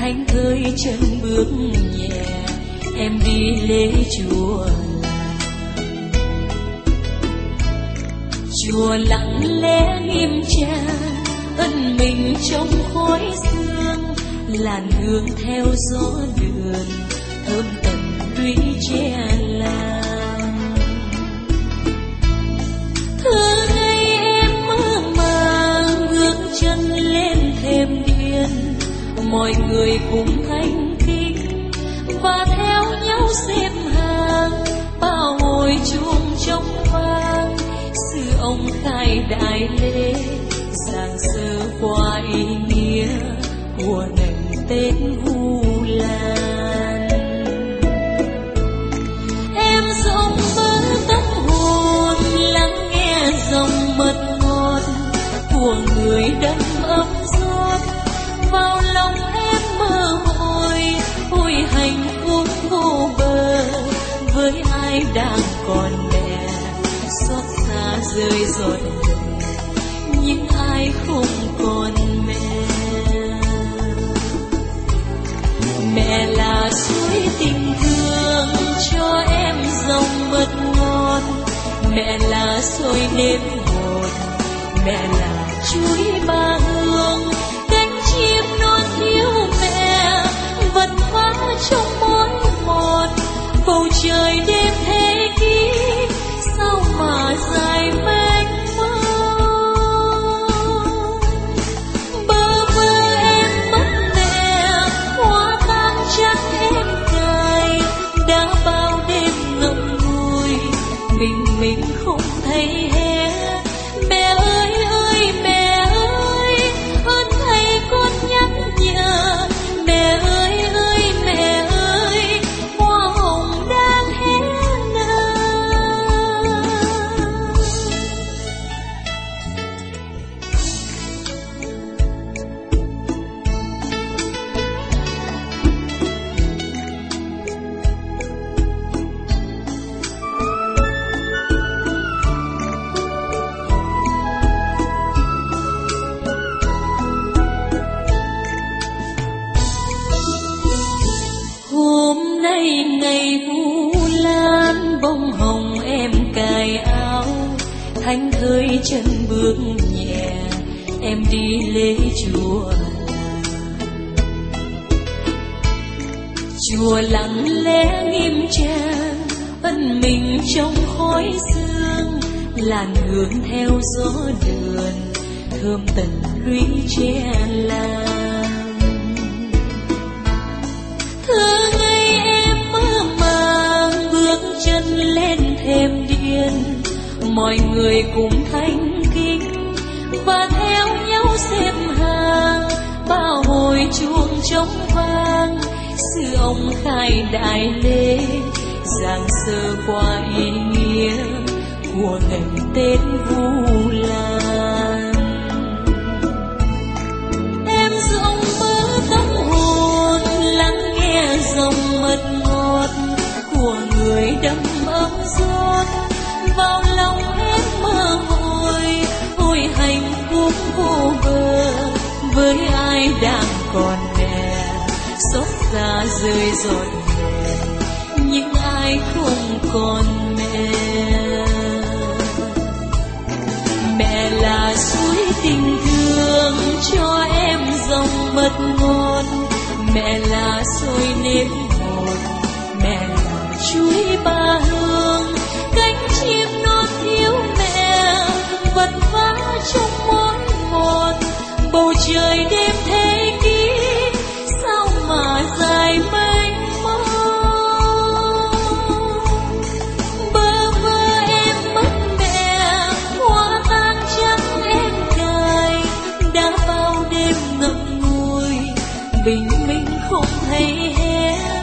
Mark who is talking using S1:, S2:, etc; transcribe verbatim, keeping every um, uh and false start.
S1: thánh thơi chân bước nhẹ em đi lễ chùa làng. Chùa lặng lẽ nghiêm trang ân mình trong khói sương, làn hương theo gió đường thơm tận lũy tre làng. Thưa ngày em mơ màng bước chân lên thềm điện, mọi người cùng thanh kính và theo nhau xếp hàng, bao hồi chuông trong vang sư ông khai đại lễ, giảng sơ qua ý nghĩa của ngày Tết Vu Lan. Em rộng mơ tâm hồn lắng nghe dòng mật ngọt của người đâm ấm rót vào lòng em mơ hồi, ôi hạnh phúc vô bờ với ai đang còn mẹ, xót xa rơi giọt lệ những ai không còn mẹ. Mẹ là suối tình thương cho em dòng mật ngọt, mẹ là xôi nếp bột, mẹ là chuối ba hương, cánh chim non thiếu mẹ vật vã trong món một. Bầu trời đêm thế kỷ sao mà dài mênh mông, bơ vơ em mất mẹ hoa vàng chắc em cài, đã bao đêm ngậm ngùi mình mình không thấy hè. Mẹ ơi ơi mẹ ơi ơn thầy con nhắc nhở, mẹ ơi ơi mẹ ơi hoa hồng đang hé nở. Hôm nay ngày Vu Lan bông hồng em cài áo, thánh thơi chân bước nhẹ em đi lễ chùa làng. Chùa lặng lẽ nghiêm trang ân mình trong khói sương, làn hương theo gió đường thơm tận lũy tre làng. Thưa ngày em mơ màng bước chân lên thềm điện, mọi người cùng thanh kính và theo nhau xếp hàng, bao hồi chuông trong vang sư ông khai đại lễ, giảng sơ qua ý nghĩa của ngày Tết Vu Lan. Em rộng mơ tâm hồn lắng nghe dòng mật ngọt của người đâm ấm rót vào lòng em mơ hồi, ôi hạnh phúc vô bờ với ai đang còn mẹ, xót xa rơi giọt lệ những ai không còn mẹ. Mẹ là suối tình thương cho em dòng mật ngọt, mẹ là xôi nếp bột, mẹ là chuối ba hương, cánh chim non thiếu mẹ vật vã trong món một. Bầu trời đêm thế kỷ sao mà dài mênh mông, bơ vơ em mất mẹ hoa vàng chắc em cài, đã bao đêm ngậm ngùi bình minh không thấy hè.